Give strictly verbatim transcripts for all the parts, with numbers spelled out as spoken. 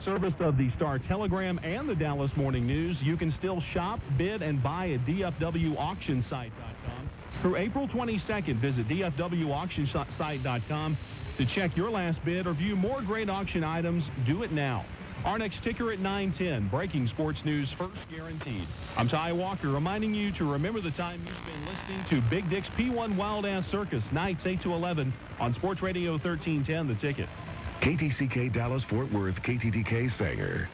Service of the Star Telegram and the Dallas Morning News. You can still shop, bid, and buy at D F W auction site dot com. Through April twenty-second, visit D F W auction site dot com to check your last bid or view more great auction items. Do it now. Our next ticker at nine ten, breaking sports news first guaranteed. I'm Ty Walker, reminding you to remember the time you've been listening to Big Dick's P one Wild Ass Circus, nights eight to eleven on Sports Radio thirteen ten, The Ticket. K T C K Dallas-Fort Worth, K T D K Sanger.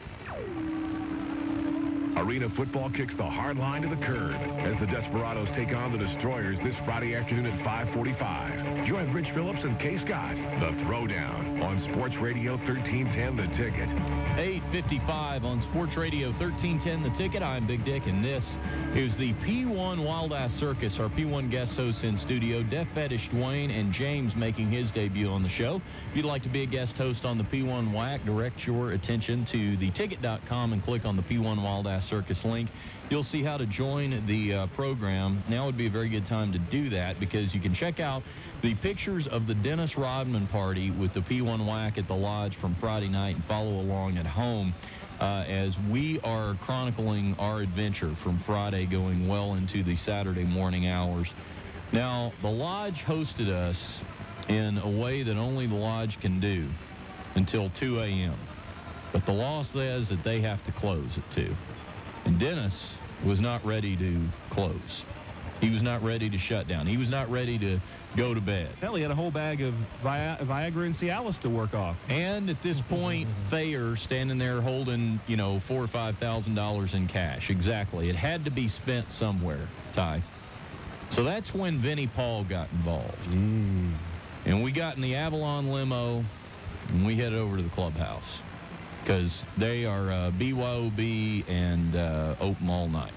Arena football kicks the hard line to the curb as the Desperados take on the Destroyers this Friday afternoon at five forty-five. Join Rich Phillips and Kay Scott. The Throwdown on Sports Radio thirteen ten, The Ticket. eight fifty-five on Sports Radio thirteen ten, The Ticket. I'm Big Dick, and this is the P one Wild Ass Circus. Our P one guest hosts in studio, Deaf Fetish Dwayne and James, making his debut on the show. If you'd like to be a guest host on the P one W A C, direct your attention to the ticket dot com and click on the P one Wild Ass Circus link. You'll see how to join the uh, program. Now would be a very good time to do that because you can check out the pictures of the Dennis Rodman party with the P one W A C at the Lodge from Friday night and follow along at home uh, as we are chronicling our adventure from Friday going well into the Saturday morning hours. Now, the Lodge hosted us in a way that only the Lodge can do until two a.m. But the law says that they have to close at two. And Dennis was not ready to close. He was not ready to shut down. He was not ready to go to bed. Hell, he had a whole bag of Vi- Viagra and Cialis to work off. And at this point, Thayer standing there holding, you know, four or five thousand dollars in cash. Exactly. It had to be spent somewhere, Ty. So that's when Vinnie Paul got involved. Mm. And we got in the Avalon limo, and we headed over to the clubhouse because they are uh, B Y O B and uh, open all night.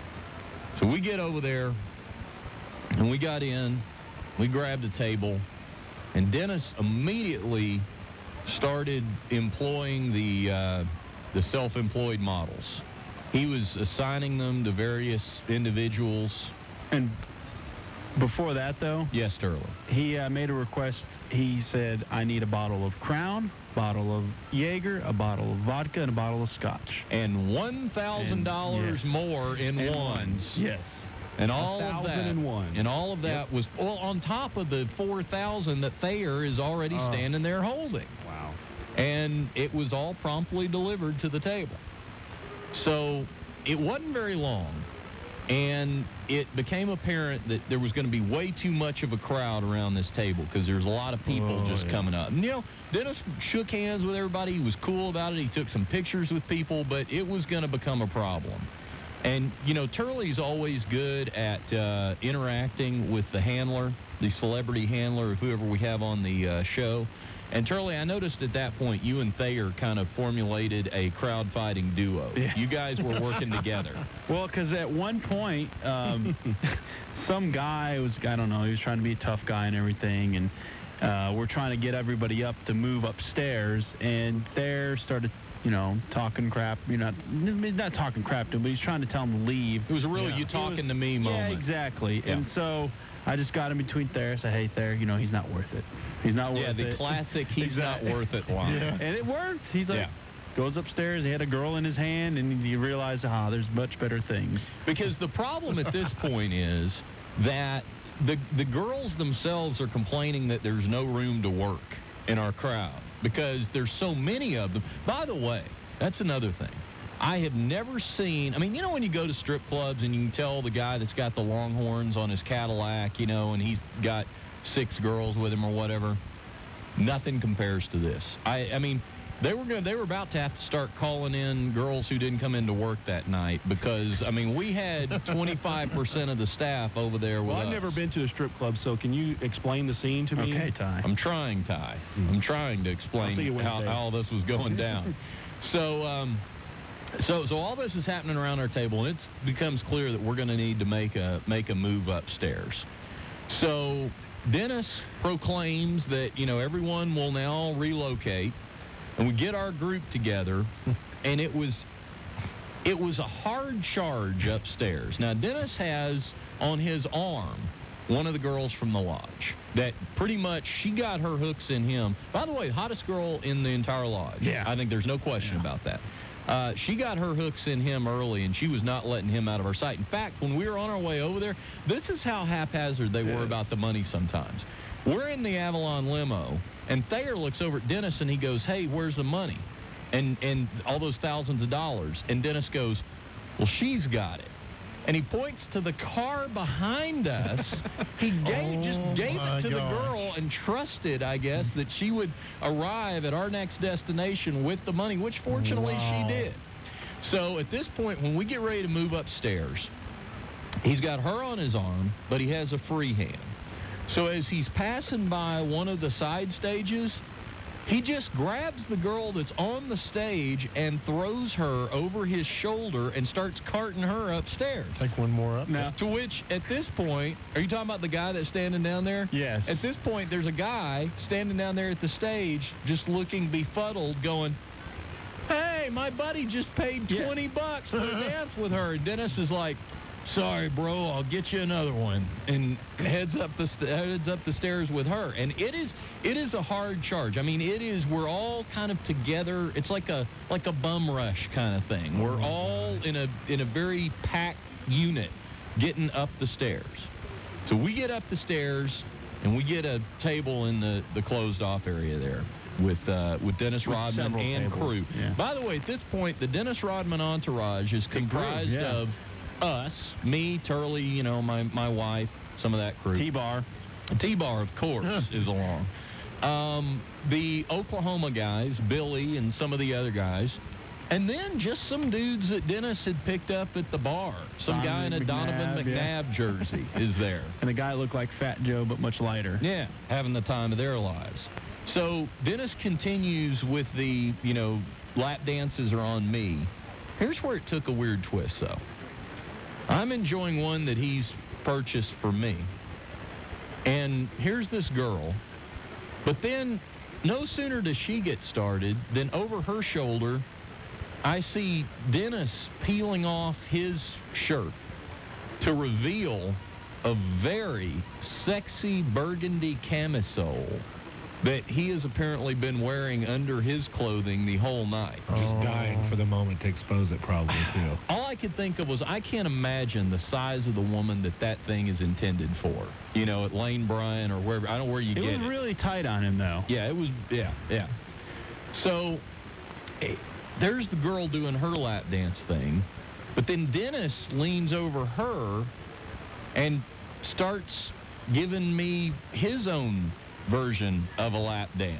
So we get over there, and we got in. We grabbed a table, and Dennis immediately started employing the uh, the self-employed models. He was assigning them to various individuals. And before that, though, yes, Sterling. He uh, made a request. He said, I need a bottle of Crown, bottle of Jaeger, a bottle of vodka, and a bottle of scotch. And one thousand dollars yes. more in and ones. ones. Yes. And all of that, and, one. and all of that yep. was, well, on top of the four thousand that Thayer is already uh, standing there holding. Wow. And it was all promptly delivered to the table. So it wasn't very long. And it became apparent that there was going to be way too much of a crowd around this table because there's a lot of people oh, just yeah. coming up. And, you know, Dennis shook hands with everybody. He was cool about it. He took some pictures with people, but it was going to become a problem. And, you know, Turley's always good at uh, interacting with the handler, the celebrity handler of whoever we have on the uh, show. And, Turley, I noticed at that point you and Thayer kind of formulated a crowd-fighting duo. Yeah. You guys were working together. Well, because at one point, um, some guy was, I don't know, he was trying to be a tough guy and everything, and uh, we're trying to get everybody up to move upstairs, and Thayer started, you know, talking crap. You're not, not talking crap to him, but he's trying to tell him to leave. It was a real yeah. you talking was, to me moment. Yeah, exactly. Yeah. And so I just got in between Thayer. I said, hey, Thayer, you know, he's not worth it. He's not worth it. Yeah, the classic he's exactly. not worth it line. Yeah. And it worked. He's like, yeah. goes upstairs, he had a girl in his hand, and you realize, ah, there's much better things. Because the problem at this point is that the the girls themselves are complaining that there's no room to work in our crowd because there's so many of them. By the way, that's another thing. I have never seen, I mean, you know when you go to strip clubs and you can tell the guy that's got the Longhorns on his Cadillac, you know, and he's got six girls with him or whatever, nothing compares to this. I, I mean, they were gonna, they were about to have to start calling in girls who didn't come into work that night because, I mean, we had twenty-five percent of the staff over there with Well, I've us. never been to a strip club, so can you explain the scene to me? Okay, Ty. I'm trying, Ty. Mm-hmm. I'm trying to explain how, how all this was going down. so, um, so, so all this is happening around our table, and it becomes clear that we're going to need to make a make a move upstairs. So Dennis proclaims that, you know, everyone will now relocate, and we get our group together, and it was it was a hard charge upstairs. Now, Dennis has on his arm one of the girls from the lodge. That pretty much, she got her hooks in him. By the way, hottest girl in the entire lodge. Yeah. I think there's no question Yeah. about that. Uh, she got her hooks in him early, and she was not letting him out of her sight. In fact, when we were on our way over there, this is how haphazard they Yes. were about the money sometimes. We're in the Avalon limo, and Thayer looks over at Dennis, and he goes, hey, where's the money? And, and all those thousands of dollars. And Dennis goes, well, she's got it. And he points to the car behind us. He gave, Oh, just gave my it to gosh. the girl and trusted, I guess, that she would arrive at our next destination with the money, which fortunately Wow. she did. So at this point, when we get ready to move upstairs, he's got her on his arm, but he has a free hand. So as he's passing by one of the side stages, he just grabs the girl that's on the stage and throws her over his shoulder and starts carting her upstairs. Take one more up. Now, To which, at this point, are you talking about the guy that's standing down there? yes. At this point, there's a guy standing down there at the stage just looking befuddled going, hey, my buddy just paid Yeah. twenty bucks for a dance with her. And Dennis is like, sorry, bro, I'll get you another one. And heads up the st- heads up the stairs with her. And it is it is a hard charge. I mean, it is, we're all kind of together. It's like a like a bum rush kind of thing. We're all in a in a very packed unit getting up the stairs. So we get up the stairs, and we get a table in the, the closed-off area there with uh, with Dennis With Rodman several and tables, crew. yeah. By the way, at this point, the Dennis Rodman entourage is Big crew, comprised yeah. of us, me, Turley, you know, my, my wife, some of that crew. T-Bar. T-Bar, of course, is along. Um, the Oklahoma guys, Billy and some of the other guys. And then just some dudes that Dennis had picked up at the bar. Some guy in a Donovan Donovan McNabb, yeah. McNabb jersey is there. And the guy looked like Fat Joe, but much lighter. Yeah, having the time of their lives. So Dennis continues with the, you know, lap dances are on me. Here's where it took a weird twist, though. I'm enjoying one that he's purchased for me. And here's this girl. But then no sooner does she get started than over her shoulder, I see Dennis peeling off his shirt to reveal a very sexy burgundy camisole that he has apparently been wearing under his clothing the whole night. Just dying for the moment to expose it, probably, too. All I could think of was I can't imagine the size of the woman that that thing is intended for. You know, at Lane Bryant or wherever. I don't know where you It get was it. really tight on him, though. Yeah, it was, yeah, yeah. So, eh, there's the girl doing her lap dance thing, but then Dennis leans over her and starts giving me his own version of a lap dance.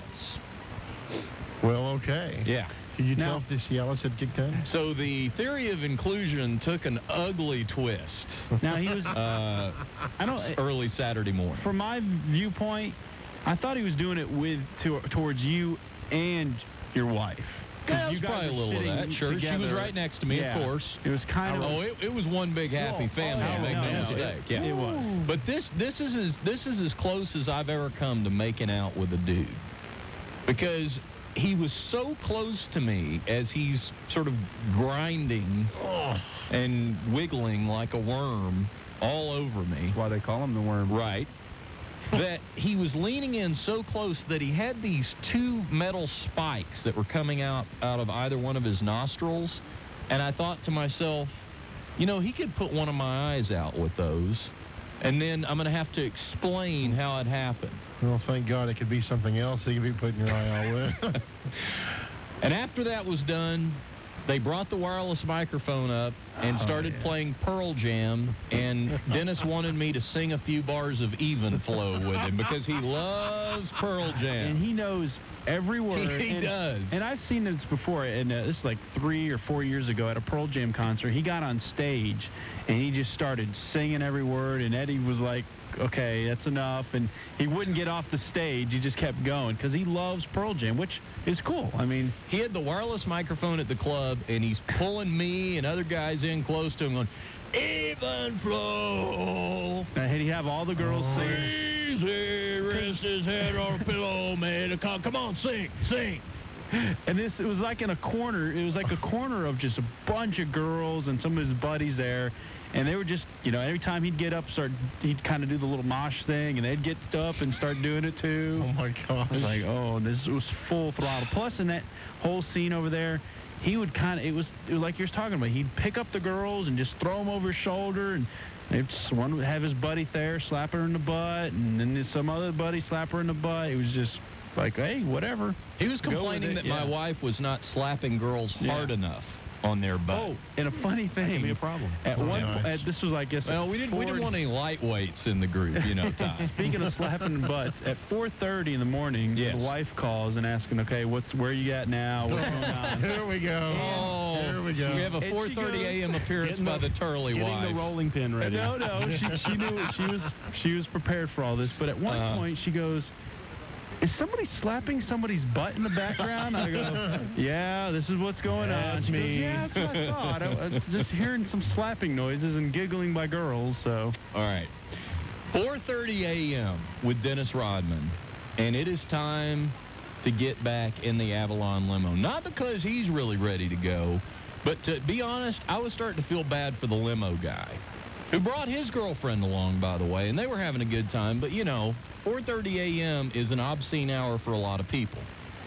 Well, okay. Yeah. Could you Now- tell if this Cialis had kicked in? So the theory of inclusion took an ugly twist Now, he was, uh, I don't, early Saturday morning. from my viewpoint, I thought he was doing it with to, towards you and your wife. 'Cause Yeah, you there's guys probably a were little of sitting that. Sure, she was together. right next to me, Yeah. of course. It was kind of. Oh, it, it was one big happy Oh, family. oh, make no, no, no, mistake. it- yeah, it was. But this this is as this is as close as I've ever come to making out with a dude, because he was so close to me as he's sort of grinding and wiggling like a worm all over me. Why they call him the worm. Right. That he was leaning in so close that he had these two metal spikes that were coming out out of either one of his nostrils. And I thought to myself, you know, he could put one of my eyes out with those. And then I'm going to have to explain how it happened. Well, thank God it could be something else he could be putting your eye out with. And after that was done, they brought the wireless microphone up and Oh, started yeah. playing Pearl Jam, and Dennis wanted me to sing a few bars of Even Flow with him because he loves Pearl Jam. And he knows every word. He and, does. And I've seen this before, and uh, this is like three or four years ago at a Pearl Jam concert. He got on stage, and he just started singing every word, and Eddie was like, okay, that's enough. And he wouldn't get off the stage. He just kept going because he loves Pearl Jam, which is cool. I mean, He had the wireless microphone at the club, and he's pulling me and other guys in close to him going, Even Flow. uh, he'd have all the girls singing. Easy, rest his head on a pillow, man. Come come on, sing, sing. And this, it was like in a corner. It was like a corner of just a bunch of girls and some of his buddies there. And they were just, you know, every time he'd get up, start, he'd kind of do the little mosh thing, and they'd get up and start doing it too. Oh my gosh. I was like, oh, this was full throttle. Plus, in that whole scene over there, he would kind of, it was, it was like you were talking about. He'd pick up the girls and just throw them over his shoulder, and if one would have his buddy there, slap her in the butt, and then some other buddy slap her in the butt. It was just like, hey, whatever. He was Go with complaining it, that yeah. my wife was not slapping girls Yeah. hard enough on their butt. Oh, and a funny thing. That could be a problem. At Oh, one, nice. po- at, this was, I guess. Well, at we didn't, we didn't four- want any lightweights in the group, you know, Ty. Speaking of slapping the butt, at four thirty in the morning, Yes. the wife calls and asking, okay, what's where you at now? What's going on? Here we go. Oh, Here we go. we have a And four she thirty goes- a.m. appearance Getting by the- the Turley Getting wife. the rolling pin ready. No, no, she, she knew she was she was prepared for all this. But at one Uh-huh. point, she goes, "Is somebody slapping somebody's butt in the background?" I go, "Yeah, this is what's going on." That's She goes, me. yeah, that's what I thought. I, I, just hearing some slapping noises and giggling by girls. So All right. four thirty a.m. with Dennis Rodman, and it is time to get back in the Avalon limo. Not because he's really ready to go, but to be honest, I was starting to feel bad for the limo guy, who brought his girlfriend along, by the way, and they were having a good time. But, you know, four thirty a.m. is an obscene hour for a lot of people.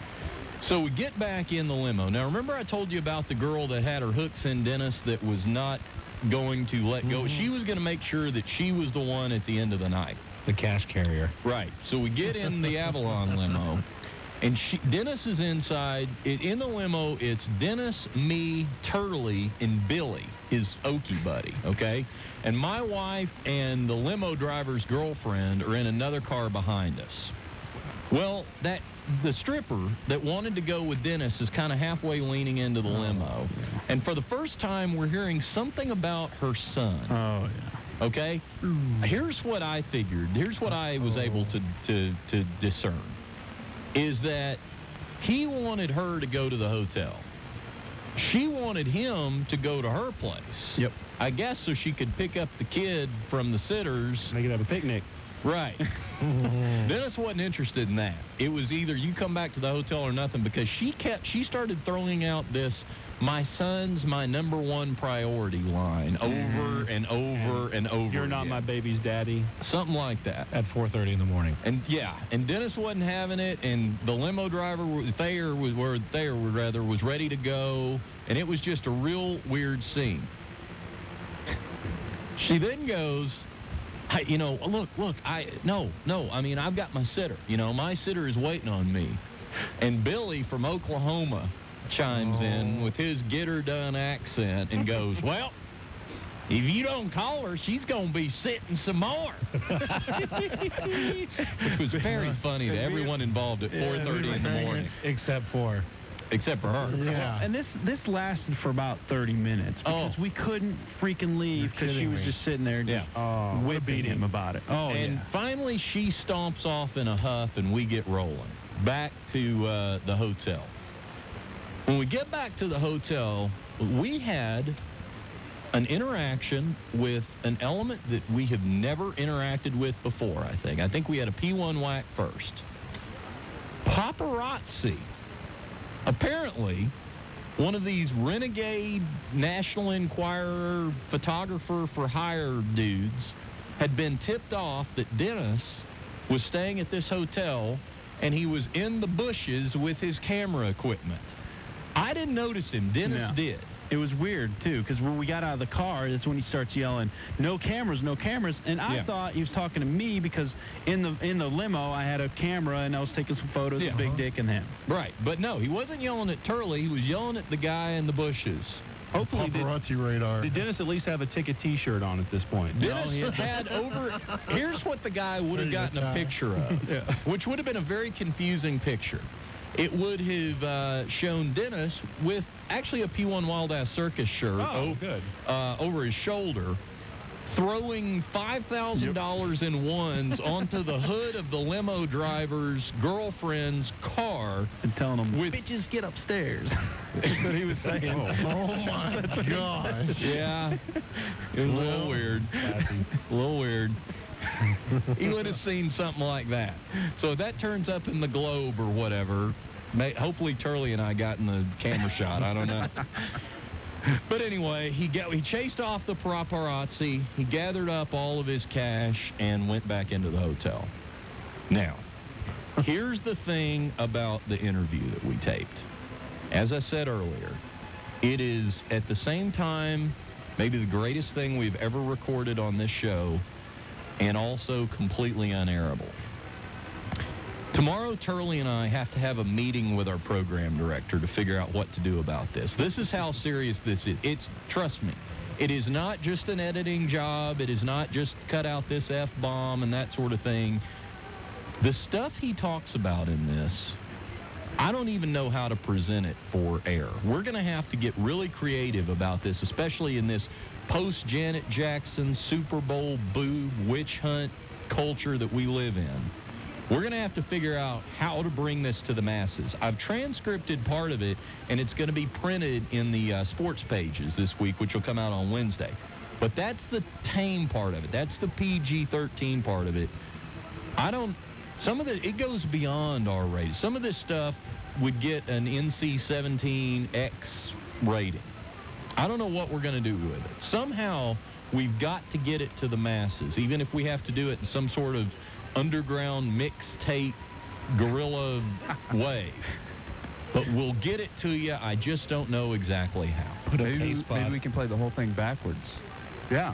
So we get back in the limo. Now, remember I told you about the girl that had her hooks in Dennis that was not going to let go? She was going to make sure that she was the one at the end of the night. The cash carrier. Right. So we get in the Avalon limo, and she, Dennis is inside. It, in the limo, it's Dennis, me, Turley, and Billy, his Okie buddy, okay? And my wife and the limo driver's girlfriend are in another car behind us. Well, that the stripper that wanted to go with Dennis is kind of halfway leaning into the limo. And for the first time, we're hearing something about her son. oh yeah. Okay? Here's what I figured. Here's what I was able to, to, to discern. Is that he wanted her to go to the hotel. She wanted him to go to her place. Yep. I guess so she could pick up the kid from the sitters. They could have a picnic. Right. Dennis wasn't interested in that. It was either you come back to the hotel or nothing, because she kept, she started throwing out this, my son's my number one priority line over and over and over You're not again. my baby's daddy. Something like that. At four thirty in the morning. And yeah, and Dennis wasn't having it, and the limo driver, Thayer was, or Thayer would rather, was ready to go, and it was just a real weird scene. She then goes, I, you know, look, look, I, no, no, I mean, I've got my sitter. You know, my sitter is waiting on me. And Billy from Oklahoma chimes in with his get-her-done accent and goes, well, if you don't call her, she's going to be sitting some more. It was very funny to everyone involved at four thirty in the morning, Except for. except for her. Yeah. And this this lasted for about thirty minutes because Oh. we couldn't freaking leave because she kidding was me. just sitting there just Oh, whipping him about it. Oh, And yeah. finally, she stomps off in a huff, and we get rolling back to uh, the hotel. When we get back to the hotel, we had an interaction with an element that we have never interacted with before, I think. I think we had a P one whack first. Paparazzi. Apparently, one of these renegade National Enquirer photographer for hire dudes had been tipped off that Dennis was staying at this hotel, and he was in the bushes with his camera equipment. I didn't notice him. Dennis No. did. It was weird, too, because when we got out of the car, that's when he starts yelling, no cameras, no cameras. And I Yeah. thought he was talking to me because in the in the limo, I had a camera, and I was taking some photos Yeah. of Big Dick and him. Right. But no, he wasn't yelling at Turley. He was yelling at the guy in the bushes. Hopefully, did, Paparazzi radar. did Dennis at least have a ticket T-shirt on at this point? Dennis he- had over. Here's what the guy would have There you gotten go, a Ty. picture of, which would have been a very confusing picture. It would have uh, shown Dennis with actually a P one Wild Ass Circus shirt Oh, o- good. uh, over his shoulder, throwing five thousand dollars in ones onto the hood of the limo driver's girlfriend's car. And telling him, With- bitches, get upstairs. That's what he was saying. Oh my gosh. Yeah, it was a little Well, weird. A little weird. He would have seen something like that. So if that turns up in the Globe or whatever, may, hopefully Turley and I got in the camera shot. I don't know. But anyway, he got, he chased off the paparazzi. He gathered up all of his cash and went back into the hotel. Now, here's the thing about the interview that we taped. As I said earlier, it is at the same time maybe the greatest thing we've ever recorded on this show, and also completely unairable. Tomorrow, Turley and I have to have a meeting with our program director to figure out what to do about this. This is how serious this is. It's, trust me, it is not just an editing job. It is not just cut out this F-bomb and that sort of thing. The stuff he talks about in this, I don't even know how to present it for air. We're going to have to get really creative about this, especially in this post-Janet Jackson Super Bowl boob witch hunt culture that we live in. We're going to have to figure out how to bring this to the masses. I've transcripted part of it, and it's going to be printed in the uh, sports pages this week, which will come out on Wednesday. But that's the tame part of it. That's the P G thirteen part of it. I don't, some of the, it goes beyond R rated. Some of this stuff would get an N C seventeen X rating. I don't know what we're going to do with it. Somehow, we've got to get it to the masses, even if we have to do it in some sort of underground mixtape guerrilla way. But we'll get it to you. I just don't know exactly how. Put maybe, maybe we can play the whole thing backwards. Yeah.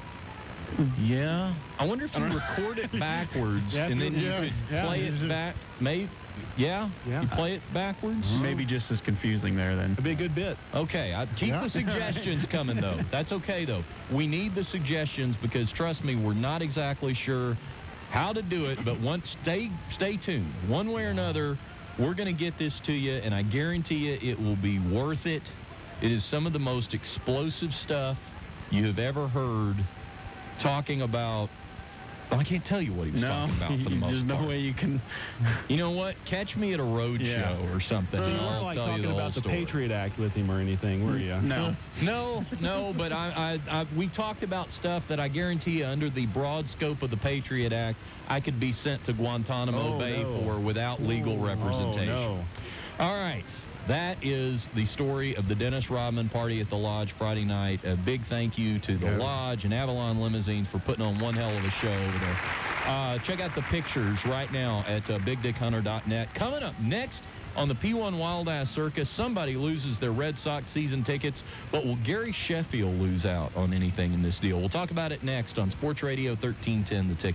Yeah. I wonder if you record it backwards yeah, and then yeah, you could yeah, play it back. Maybe. Yeah? Yeah. You play it backwards? Maybe just as confusing there then. It'd be a good bit. Okay. I, keep Yeah. the suggestions coming, though. That's okay, though. We need the suggestions because, trust me, we're not exactly sure how to do it, but once stay stay tuned. One way or another, we're going to get this to you, and I guarantee you it will be worth it. It is some of the most explosive stuff you have ever heard talking about. Well, I can't tell you what he was No, talking about for the most there's no part. way you can. You know what? Catch me at a road Yeah. show or something. So you and weren't I'll like tell you talking the whole about the story. Patriot Act with him or anything, were you? No. No, no, but I, I, I, we talked about stuff that I guarantee you, under the broad scope of the Patriot Act, I could be sent to Guantanamo Oh, Bay no. for without legal representation. Oh, no. All right. That is the story of the Dennis Rodman party at the Lodge Friday night. A big thank you to the Yeah. Lodge and Avalon Limousines for putting on one hell of a show over there. Uh, check out the pictures right now at uh, big dick hunter dot net. Coming up next on the P one Wild Ass Circus, somebody loses their Red Sox season tickets, but will Gary Sheffield lose out on anything in this deal? We'll talk about it next on Sports Radio thirteen ten The Ticket.